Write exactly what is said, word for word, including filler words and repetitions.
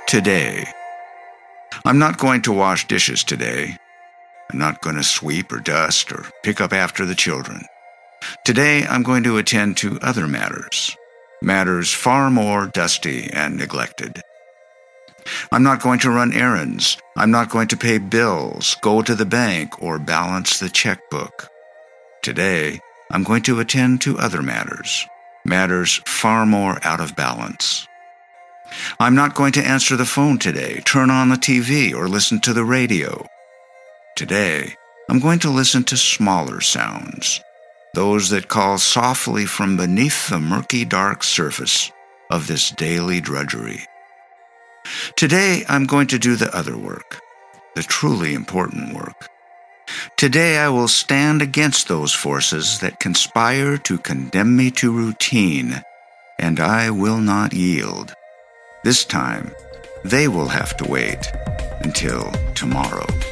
today. I'm not going to wash dishes today. I'm not going to sweep or dust or pick up after the children. Today, I'm going to attend to other matters, matters far more dusty and neglected. I'm not going to run errands. I'm not going to pay bills, go to the bank, or balance the checkbook. Today, I'm going to attend to other matters, matters far more out of balance. I'm not going to answer the phone today, turn on the T V, or listen to the radio. Today, I'm going to listen to smaller sounds, those that call softly from beneath the murky dark surface of this daily drudgery. Today, I'm going to do the other work, the truly important work. Today, I will stand against those forces that conspire to condemn me to routine, and I will not yield. This time, they will have to wait until tomorrow.